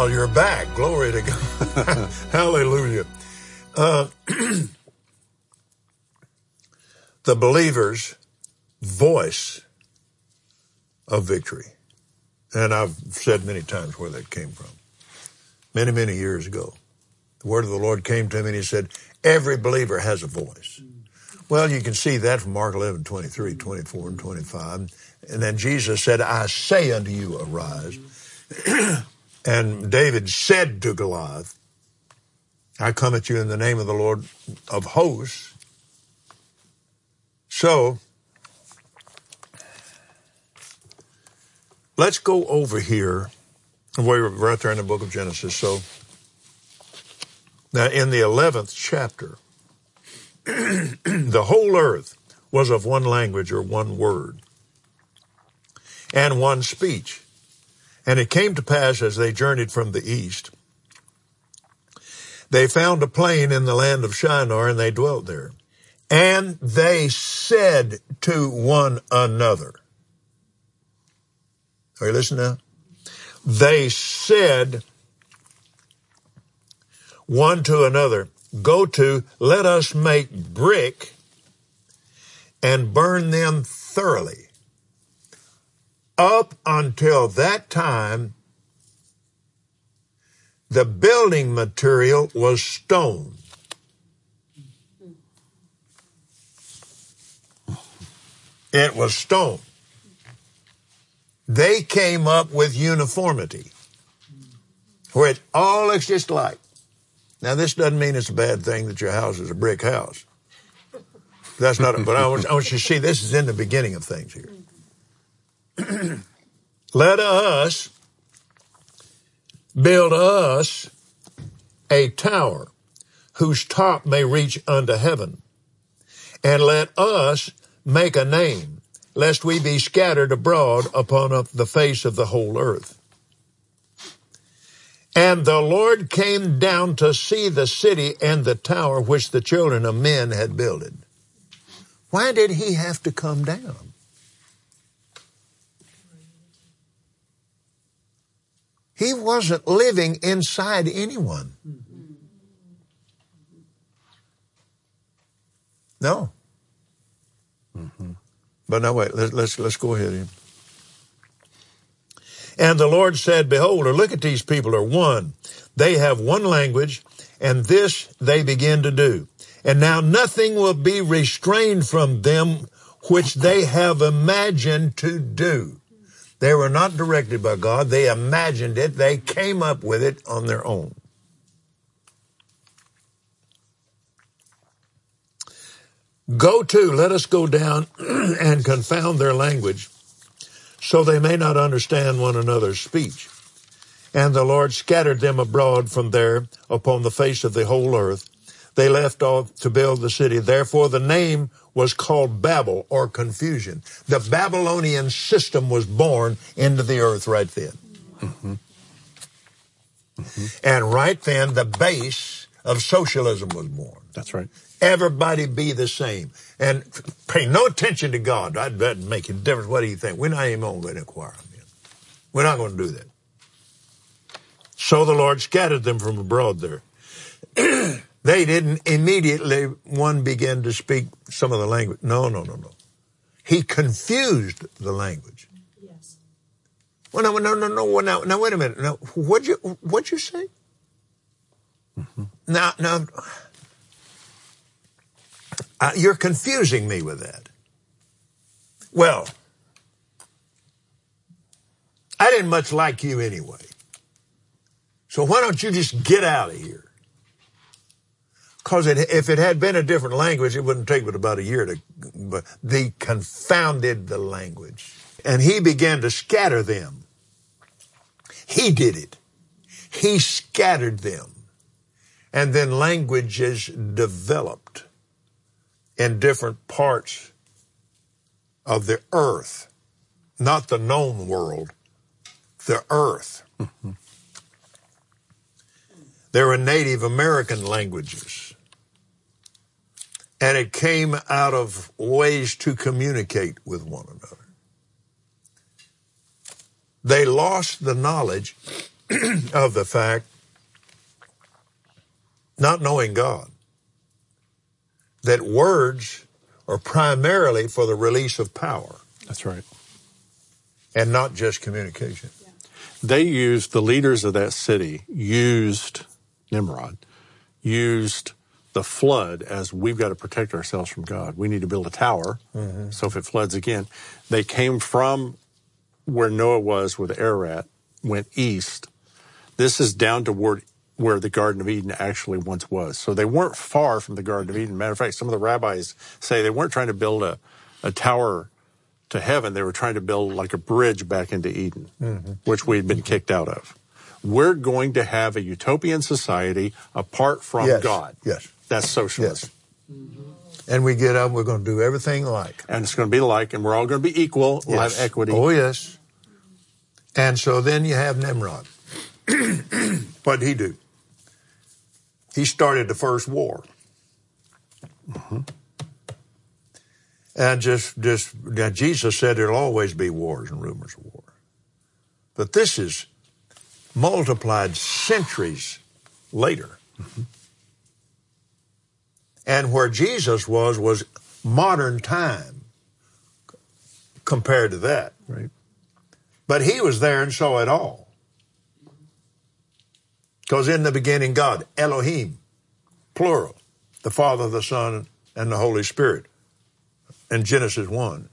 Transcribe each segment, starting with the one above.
Well, you're back. Glory to God. Hallelujah. The believer's voice of victory. And I've said many times where that came from. Many, many years ago. The word of the Lord came to him and he said, every believer has a voice. Well, you can see that from Mark 11, 23, 24, and 25. And then Jesus said, I say unto you, arise. And David said to Goliath, I come at you in the name of the Lord of hosts. So, let's go over here. We're right there in the book of Genesis. So, now in the 11th chapter, the whole earth was of one language or one word and one speech. And it came to pass as they journeyed from the east, they found a plain in the land of Shinar, and they dwelt there. And they said to one another. Are you listening now? They said one to another, go to, let us make brick and burn them thoroughly. Up until that time, the building material was stone. It was stone. They came up with uniformity, where it all looks just like. Now, this doesn't mean it's a bad thing that your house is a brick house. That's not, but I want you to see this is in the beginning of things here. Let us build us a tower whose top may reach unto heaven, and let us make a name, lest we be scattered abroad upon the face of the whole earth. And the Lord came down to see the city and the tower which the children of men had builded. Why did he have to come down? He wasn't living inside anyone. No. Mm-hmm. But now wait, let's go ahead. And the Lord said, behold, or look at these people are one. They have one language, and this they begin to do. And now nothing will be restrained from them which they have imagined to do. They were not directed by God. They imagined it. They came up with it on their own. Go to, let us go down and confound their language, so they may not understand one another's speech. And the Lord scattered them abroad from there upon the face of the whole earth. They left off to build the city. Therefore the name was called Babel, or confusion. The Babylonian system was born into the earth right then. Mm-hmm. Mm-hmm. And right then the base of socialism was born. That's right. Everybody be the same. And pay no attention to God. That doesn't make a difference. What do you think? We're not even going to inquire of him. We're not going to do that. So the Lord scattered them from abroad there. They didn't immediately, one began to speak some of the language. No. He confused the language. Yes. Well, no. Now, wait a minute. Now, what'd you say? Mm-hmm. Now, you're confusing me with that. Well, I didn't much like you anyway. So why don't you just get out of here? Because if it had been a different language, it wouldn't take but about a year but they confounded the language. And he began to scatter them. He did it. He scattered them. And then languages developed in different parts of the earth, not the known world, the earth. Mm-hmm. There were Native American languages. And it came out of ways to communicate with one another. They lost the knowledge of the fact, not knowing God, that words are primarily for the release of power. That's right. And not just communication. They used, the leaders of that city used Nimrod, used the flood as we've got to protect ourselves from God. We need to build a tower, so if it floods again. They came from where Noah was with Ararat, went east. This is down toward where the Garden of Eden actually once was. So they weren't far from the Garden of Eden. Matter of fact, some of the rabbis say they weren't trying to build a tower to heaven. They were trying to build like a bridge back into Eden, which we'd been kicked out of. We're going to have a utopian society apart from God. Yes. That's socialism. Yes. And we get up, we're going to do everything alike. And it's going to be like, and we're all going to be equal. We'll have equity. Oh, yes. And so then you have Nimrod. What did he do? He started the first war. And now Jesus said there'll always be wars and rumors of war. But this is multiplied centuries later. And where Jesus was modern time compared to that. Right. But he was there and saw it all. Because in the beginning, God, Elohim, plural, the Father, the Son, and the Holy Spirit, in Genesis 1.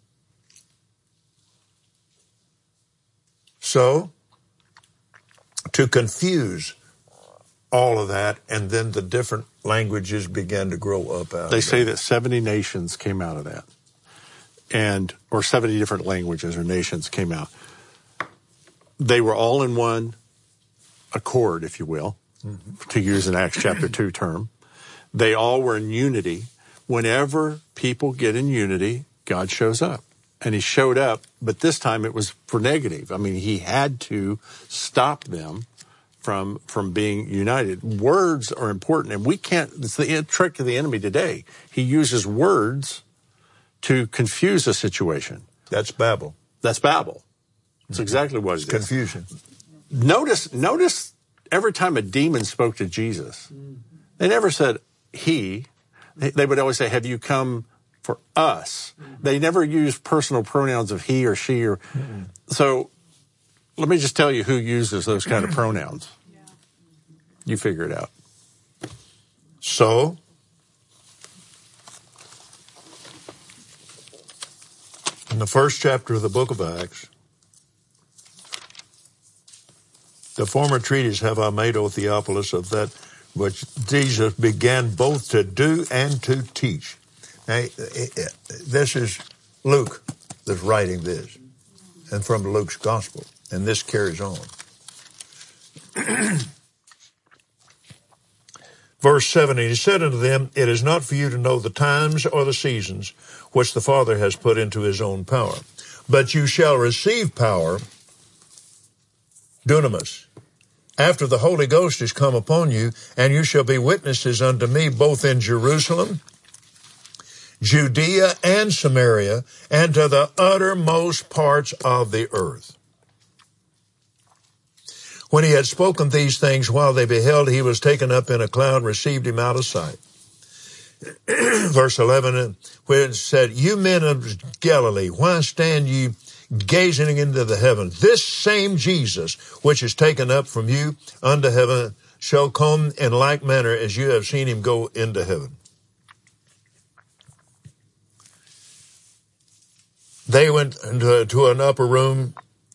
So, to confuse all of that, and then the different languages began to grow up out of it. They say that 70 nations came out of that. Or 70 different languages or nations came out. They were all in one accord, if you will, to use an Acts chapter 2 term. They all were in unity. Whenever people get in unity, God shows up. And he showed up, but this time it was for negative. I mean, he had to stop them from being united. Words are important, and we can't, it's the trick of the enemy today. He uses words to confuse a situation. That's Babel. That's Babel. That's exactly what it is. Confusion. Notice every time a demon spoke to Jesus, they never said he. They would always say, have you come for us? They never used personal pronouns of he or she. So let me just tell you who uses those kind of pronouns. You figure it out. So, in the first chapter of the book of Acts, the former treatise have I made, O Theophilus, of that which Jesus began both to do and to teach. Now, this is Luke that's writing this, and from Luke's gospel, and this carries on. Verse 7, and he said unto them, it is not for you to know the times or the seasons which the Father has put into his own power, but you shall receive power, dunamis, after the Holy Ghost is come upon you, and you shall be witnesses unto me both in Jerusalem, Judea, and Samaria, and to the uttermost parts of the earth. When he had spoken these things, while they beheld, he was taken up in a cloud, and received him out of sight. Verse 11, when it said, you men of Galilee, why stand ye gazing into the heaven? This same Jesus, which is taken up from you unto heaven, shall come in like manner as you have seen him go into heaven. They went to an upper room.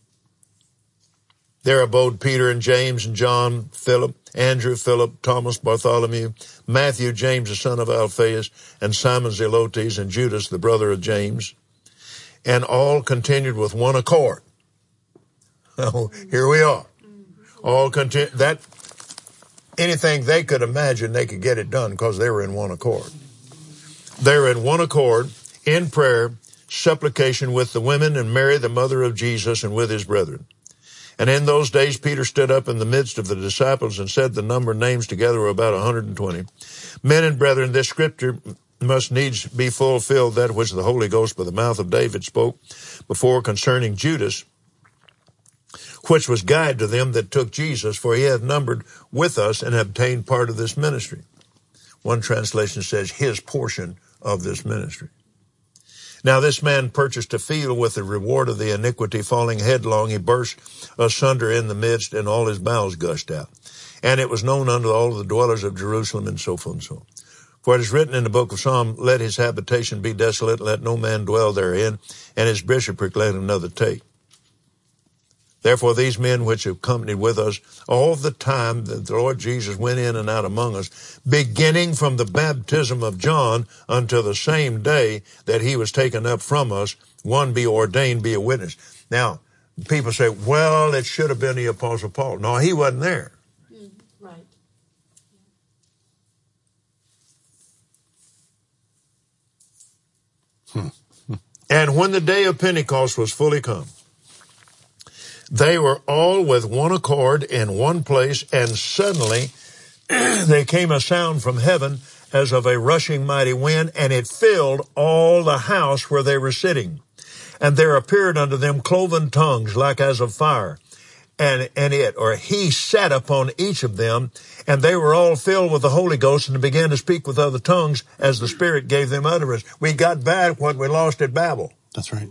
There abode Peter and James and John, Philip, Andrew, Philip, Thomas, Bartholomew, Matthew, James, the son of Alphaeus, and Simon Zelotes, and Judas, the brother of James. And all continued with one accord. Oh, here we are. All continued. That anything they could imagine, they could get it done because they were in one accord. They were in one accord in prayer, supplication with the women, and Mary, the mother of Jesus, and with his brethren. And in those days, Peter stood up in the midst of the disciples and said the number of names together were about 120. Men and brethren, this scripture must needs be fulfilled, that which the Holy Ghost by the mouth of David spoke before concerning Judas, which was guide to them that took Jesus, for he hath numbered with us and obtained part of this ministry. One translation says his portion of this ministry. Now this man purchased a field with the reward of the iniquity, falling headlong, he burst asunder in the midst, and all his bowels gushed out. And it was known unto all the dwellers of Jerusalem, and so forth and so on. For it is written in the book of Psalm, let his habitation be desolate, let no man dwell therein, and his bishopric let another take. Therefore these men which have companied with us all the time that the Lord Jesus went in and out among us, beginning from the baptism of John until the same day that he was taken up from us, one be ordained, be a witness. Now, people say, well, it should have been the Apostle Paul. No, he wasn't there. Right. And when the day of Pentecost was fully come, they were all with one accord in one place, and suddenly there came a sound from heaven as of a rushing mighty wind, and it filled all the house where they were sitting. And there appeared unto them cloven tongues like as of fire, and he sat upon each of them, and they were all filled with the Holy Ghost, and began to speak with other tongues as the Spirit gave them utterance. We got back what we lost at Babel. That's right.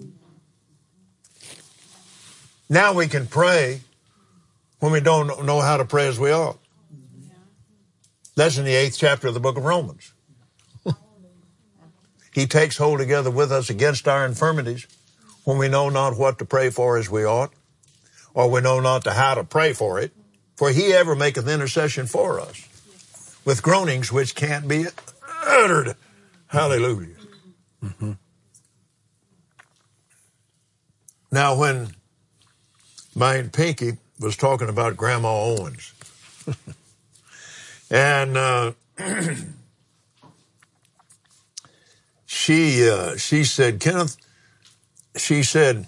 Now we can pray when we don't know how to pray as we ought. That's in the 8th chapter of the book of Romans. He takes hold together with us against our infirmities when we know not what to pray for as we ought, or we know not how to pray for it. For he ever maketh intercession for us with groanings which can't be uttered. Hallelujah. Mm-hmm. Now when my Pinky was talking about Grandma Owens. And she said, Kenneth, she said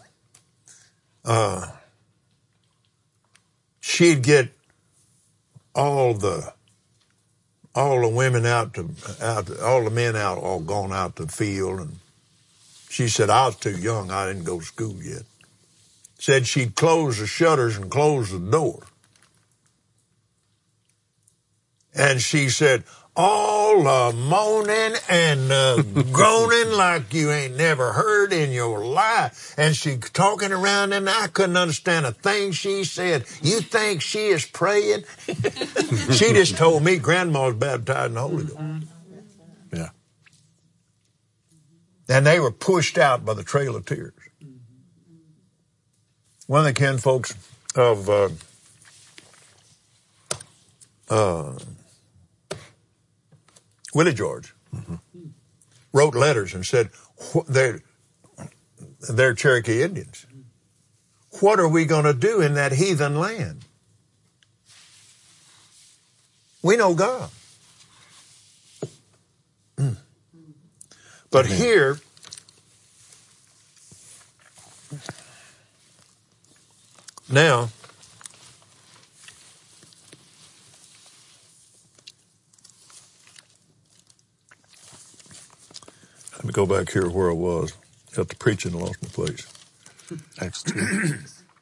she'd get all the women all the men out, all gone out to the field. And she said, I was too young. I didn't go to school yet. Said she'd close the shutters and close the door. And she said, all moaning and groaning like you ain't never heard in your life. And she talking around, and I couldn't understand a thing she said. You think she is praying? She just told me Grandma was baptized in the Holy Ghost. Yeah. And they were pushed out by the trail of tears. One of the kinfolks of Willie George wrote letters and said, they're Cherokee Indians. What are we going to do in that heathen land? We know God. But here, now, let me go back here where I was. Got to preaching and lost my place. Acts 2.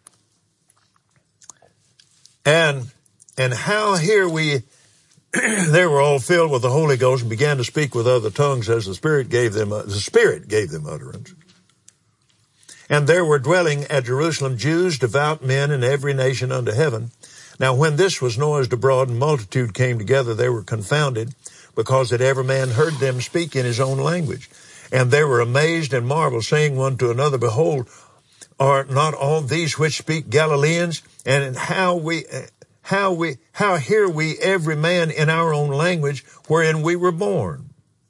And how here they were all filled with the Holy Ghost and began to speak with other tongues as the Spirit gave them utterance. And there were dwelling at Jerusalem Jews, devout men in every nation under heaven. Now when this was noised abroad and multitude came together, they were confounded, because that every man heard them speak in his own language. And they were amazed and marveled, saying one to another, Behold, are not all these which speak Galileans? And how hear we every man in our own language wherein we were born?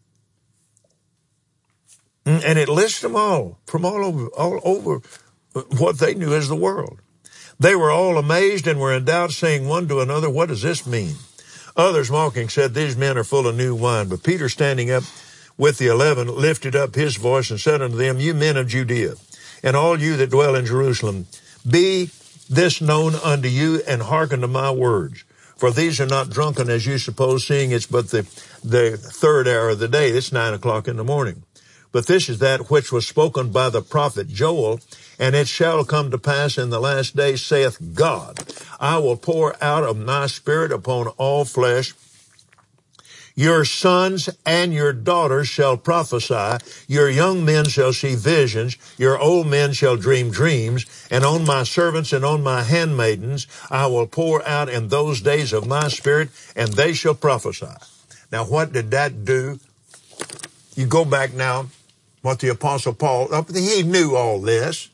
And it lists them all from all over what they knew as the world. They were all amazed and were in doubt, saying one to another, What does this mean? Others mocking said, These men are full of new wine. But Peter, standing up with the 11, lifted up his voice and said unto them, You men of Judea, and all you that dwell in Jerusalem, be this known unto you, and hearken to my words. For these are not drunken as you suppose, seeing it's but the third hour of the day. It's 9:00 in the morning. But this is that which was spoken by the prophet Joel. And it shall come to pass in the last days, saith God, I will pour out of my spirit upon all flesh. Your sons and your daughters shall prophesy. Your young men shall see visions. Your old men shall dream dreams. And on my servants and on my handmaidens I will pour out in those days of my spirit, and they shall prophesy. Now, what did that do? You go back now, what the Apostle Paul, he knew all this.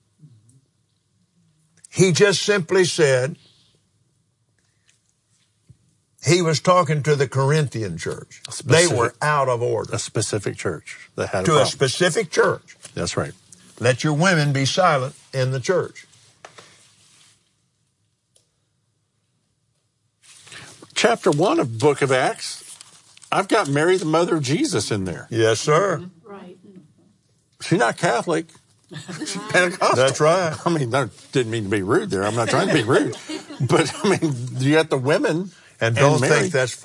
He just simply said, he was talking to the Corinthian church. They were out of order. A specific church that had a To problem. a specific church. That's right. Let your women be silent in the church. Chapter 1 of Book of Acts, I've got Mary, the mother of Jesus, in there. Yes, sir. Right. She's not Catholic. She's Pentecostal. That's right. I mean, I didn't mean to be rude there. I'm not trying to be rude. But, I mean, you got the women. And don't Mary. think that's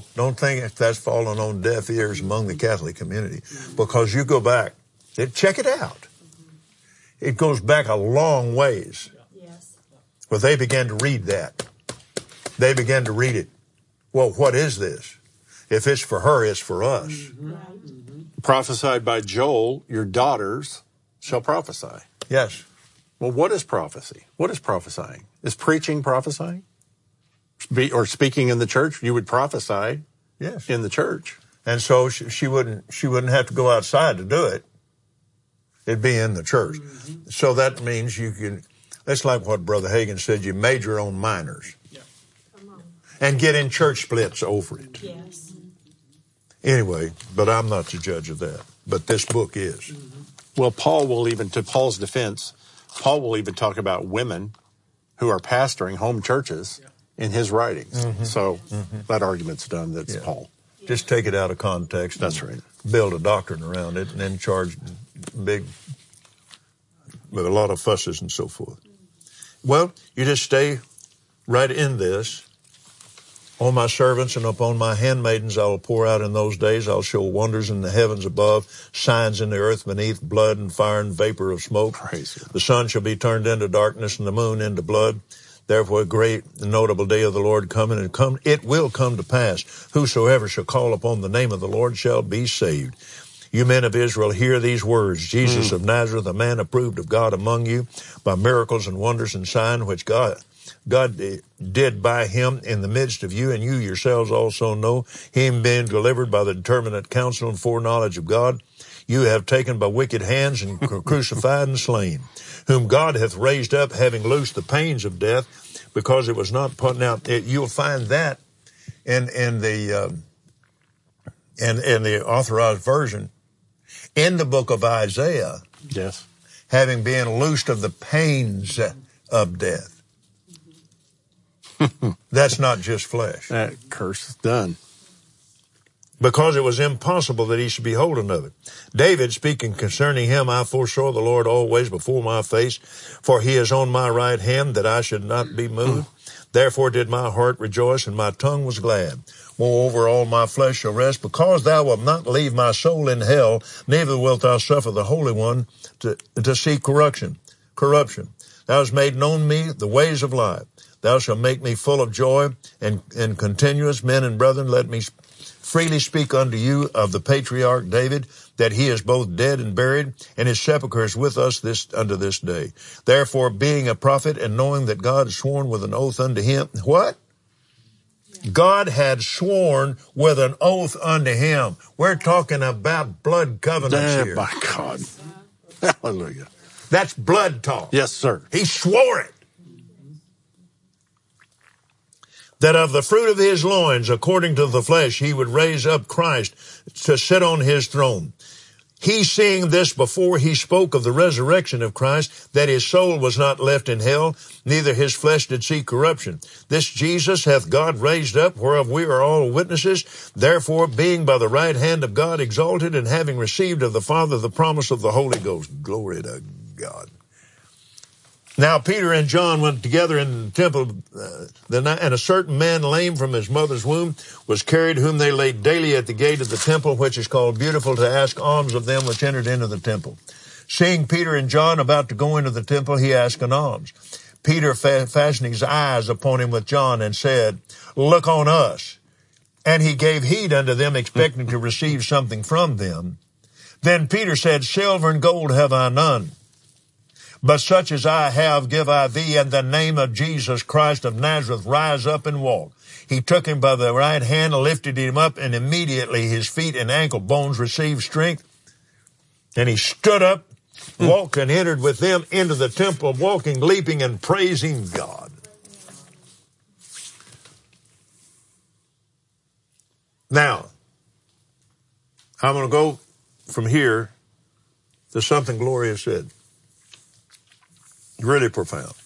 fallen on deaf ears among the Catholic community, because you go back, check it out. It goes back a long ways. Yes. Well, they began to read that. They began to read it. Well, what is this? If it's for her, it's for us. Right. Prophesied by Joel, your daughters shall prophesy. Yes. Well, what is prophecy? What is prophesying? Is preaching prophesying? Or speaking in the church? You would prophesy Yes. in the church. And so she wouldn't have to go outside to do it. It'd be in the church. Mm-hmm. So that means you can, that's like what Brother Hagin said, you major on minors. Come on. And get in church splits over it. Yes. Anyway, but I'm not the judge of that. But this book is. Mm-hmm. Well, Paul will even, to Paul's defense, Paul will even talk about women who are pastoring home churches in his writings. Mm-hmm. So that argument's done. That's Paul. Just take it out of context. That's right. Build a doctrine around it and then charge big, with a lot of fusses and so forth. Well, you just stay right in this. On my servants and upon my handmaidens I will pour out in those days. I'll show wonders in the heavens above, signs in the earth beneath, blood and fire and vapor of smoke. Praise God. The sun shall be turned into darkness and the moon into blood. Therefore a great and notable day of the Lord coming, and it will come to pass. Whosoever shall call upon the name of the Lord shall be saved. You men of Israel, hear these words. Jesus of Nazareth, a man approved of God among you by miracles and wonders and signs which God did by him in the midst of you, and you yourselves also know, him being delivered by the determinate counsel and foreknowledge of God, you have taken by wicked hands and crucified and slain, whom God hath raised up, having loosed the pains of death, because it was not putting out. You'll find that in the authorized version in the book of Isaiah. Yes. Having been loosed of the pains of death. That's not just flesh. That curse is done. Because it was impossible that he should be holden of it. David, speaking concerning him, I foresaw the Lord always before my face, for he is on my right hand, that I should not be moved. Therefore did my heart rejoice, and my tongue was glad. Moreover, all my flesh shall rest, because thou wilt not leave my soul in hell, neither wilt thou suffer the Holy One to see corruption. Thou hast made known me the ways of life. Thou shalt make me full of joy and continuous. Men and brethren, let me freely speak unto you of the patriarch David, that he is both dead and buried, and his sepulchre is with us unto this day. Therefore, being a prophet, and knowing that God had sworn with an oath unto him, what? God had sworn with an oath unto him. We're talking about blood covenants here. By God. Hallelujah. That's blood talk. Yes, sir. He swore it. That of the fruit of his loins, according to the flesh, he would raise up Christ to sit on his throne. He seeing this before he spoke of the resurrection of Christ, that his soul was not left in hell, neither his flesh did see corruption. This Jesus hath God raised up, whereof we are all witnesses. Therefore, being by the right hand of God exalted, and having received of the Father the promise of the Holy Ghost. Glory to God. Now Peter and John went together in the temple, and a certain man lame from his mother's womb was carried, whom they laid daily at the gate of the temple, which is called Beautiful, to ask alms of them which entered into the temple. Seeing Peter and John about to go into the temple, he asked an alms. Peter fastened his eyes upon him with John and said, "Look on us." And he gave heed unto them, expecting to receive something from them. Then Peter said, "Silver and gold have I none, but such as I have give I thee. In the name of Jesus Christ of Nazareth, rise up and walk." He took him by the right hand, lifted him up, and immediately his feet and ankle bones received strength. And he stood up, walked, and entered with them into the temple, walking, leaping, and praising God. Now, I'm going to go from here to something Gloria said. Really profound.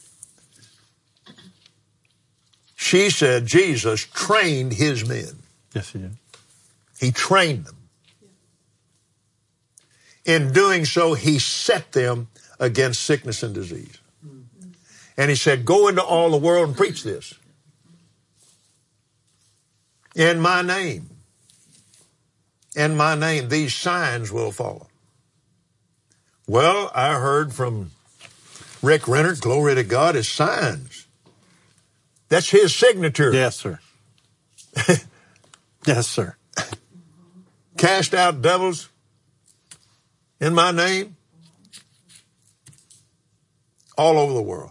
She said Jesus trained his men. Yes, he did. He trained them. In doing so, he set them against sickness and disease. And he said, "Go into all the world and preach this. In my name. In my name, these signs will follow." Well, I heard from Rick Renner, glory to God, his signs. That's his signature. Yes, sir. Yes, sir. Cast out devils in my name all over the world.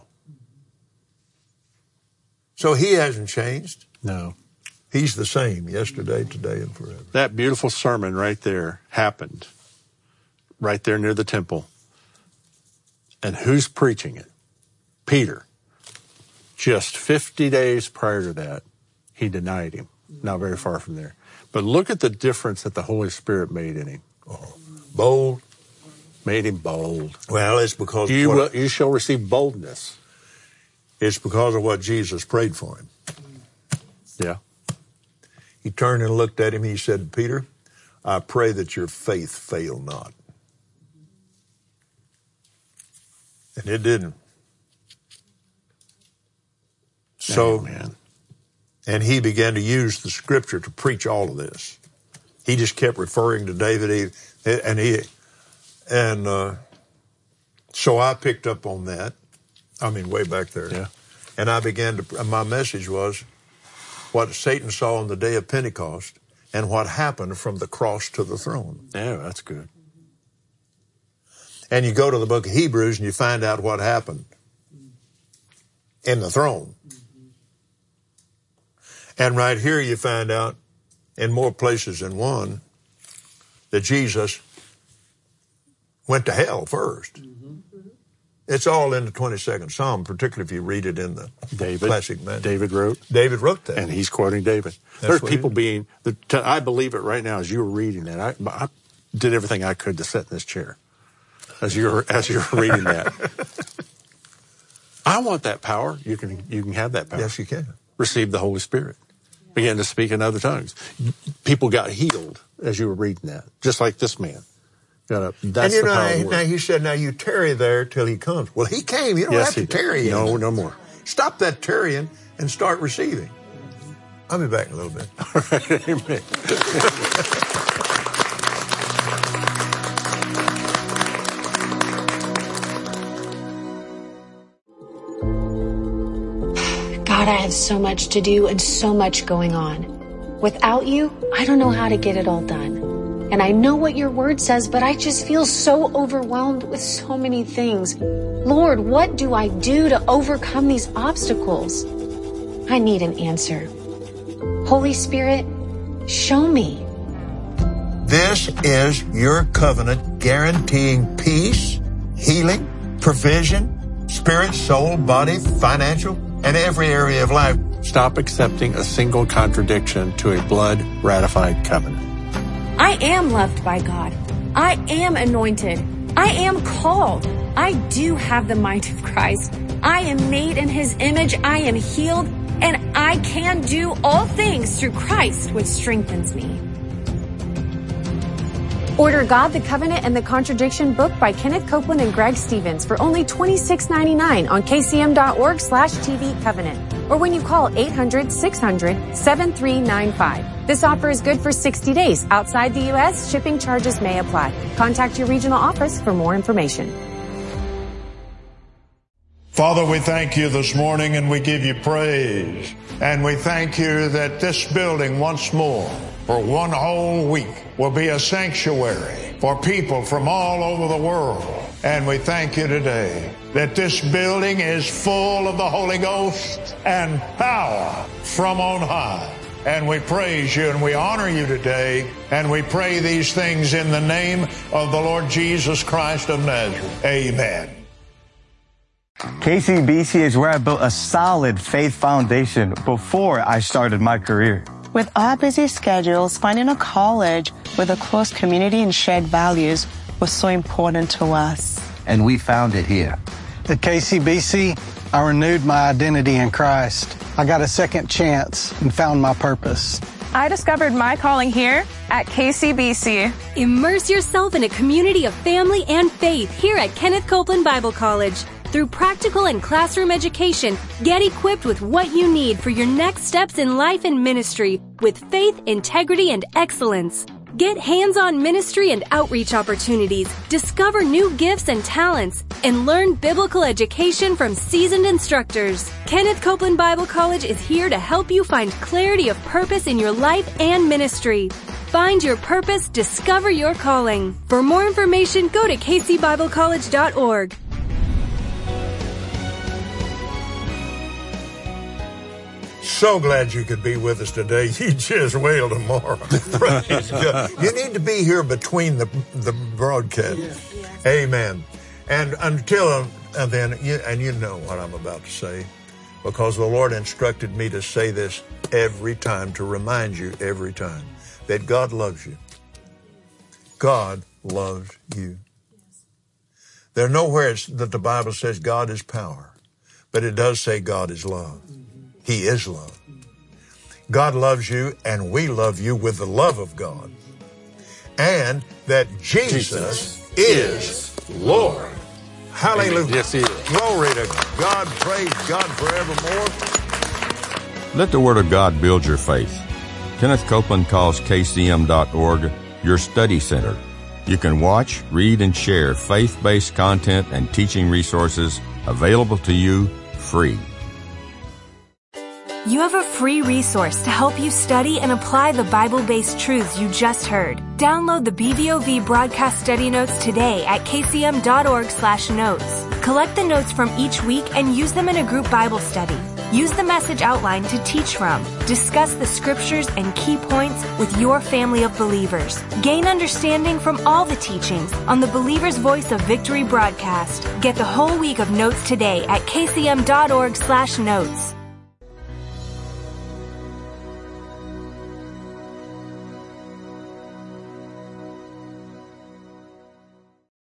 So he hasn't changed. No. He's the same yesterday, today, and forever. That beautiful sermon right there happened right there near the temple. And who's preaching it? Peter. Just 50 days prior to that, he denied him. Not very far from there. But look at the difference that the Holy Spirit made in him. Oh, bold. Made him bold. Well, it's because you shall receive boldness. It's because of what Jesus prayed for him. Yeah. He turned and looked at him. He said, "Peter, I pray that your faith fail not." And it didn't. So, man. And he began to use the scripture to preach all of this. He just kept referring to David, so I picked up on that. I mean, way back there. Yeah. And I began to, my message was what Satan saw on the day of Pentecost and what happened from the cross to the throne. Yeah, that's good. And you go to the book of Hebrews and you find out what happened in the throne. And right here you find out in more places than one that Jesus went to hell first. It's all in the 22nd Psalm, particularly if you read it in the classic man. David wrote. David wrote that. And he's quoting David. There's people I believe it right now as you were reading that. I did everything I could to sit in this chair as you're reading that. I want that power. You can have that power. Yes, you can. Receive the Holy Spirit. Begin to speak in other tongues. People got healed as you were reading that, just like this man. That's the power of the word. Now he said, "Now you tarry there till he comes." Well, he came. You don't have to tarry. No more. Stop that tarrying and start receiving. I'll be back in a little bit. All right, amen. God, I have so much to do and so much going on. Without you, I don't know how to get it all done. And I know what your word says, but I just feel so overwhelmed with so many things. Lord, what do I do to overcome these obstacles? I need an answer. Holy Spirit, show me. This is your covenant guaranteeing peace, healing, provision, spirit, soul, body, financial, and every area of life. Stop accepting a single contradiction to a blood-ratified covenant. I am loved by God. I am anointed. I am called. I do have the mind of Christ. I am made in His image. I am healed. And I can do all things through Christ, which strengthens me. Order God, the Covenant, and the Contradiction book by Kenneth Copeland and Greg Stevens for only $26.99 on kcm.org/TV Covenant, or when you call 800-600-7395. This offer is good for 60 days. Outside the U.S., shipping charges may apply. Contact your regional office for more information. Father, we thank you this morning and we give you praise. And we thank you that this building once more, for one whole week, will be a sanctuary for people from all over the world. And we thank you today that this building is full of the Holy Ghost and power from on high. And we praise you and we honor you today. And we pray these things in the name of the Lord Jesus Christ of Nazareth. Amen. KCBC is where I built a solid faith foundation before I started my career. With our busy schedules, finding a college with a close community and shared values was so important to us. And we found it here. At KCBC, I renewed my identity in Christ. I got a second chance and found my purpose. I discovered my calling here at KCBC. Immerse yourself in a community of family and faith here at Kenneth Copeland Bible College. Through practical and classroom education, get equipped with what you need for your next steps in life and ministry with faith, integrity, and excellence. Get hands-on ministry and outreach opportunities, discover new gifts and talents, and learn biblical education from seasoned instructors. Kenneth Copeland Bible College is here to help you find clarity of purpose in your life and ministry. Find your purpose, discover your calling. For more information, go to kcbiblecollege.org. So glad you could be with us today. You just wail tomorrow. Praise God. You need to be here between the broadcast. Yes. Amen. And until then, you know what I'm about to say, because the Lord instructed me to say this every time, to remind you every time, that God loves you. God loves you. There's nowhere that the Bible says God is power, but it does say God is love. He is love. God loves you, and we love you with the love of God. And that Jesus is Lord. Hallelujah. Yes, He is. Glory to God. Praise God forevermore. Let the Word of God build your faith. Kenneth Copeland calls KCM.org your study center. You can watch, read, and share faith-based content and teaching resources available to you free. You have a free resource to help you study and apply the Bible-based truths you just heard. Download the BVOV broadcast study notes today at kcm.org/notes. Collect the notes from each week and use them in a group Bible study. Use the message outline to teach from. Discuss the scriptures and key points with your family of believers. Gain understanding from all the teachings on the Believer's Voice of Victory broadcast. Get the whole week of notes today at kcm.org/notes.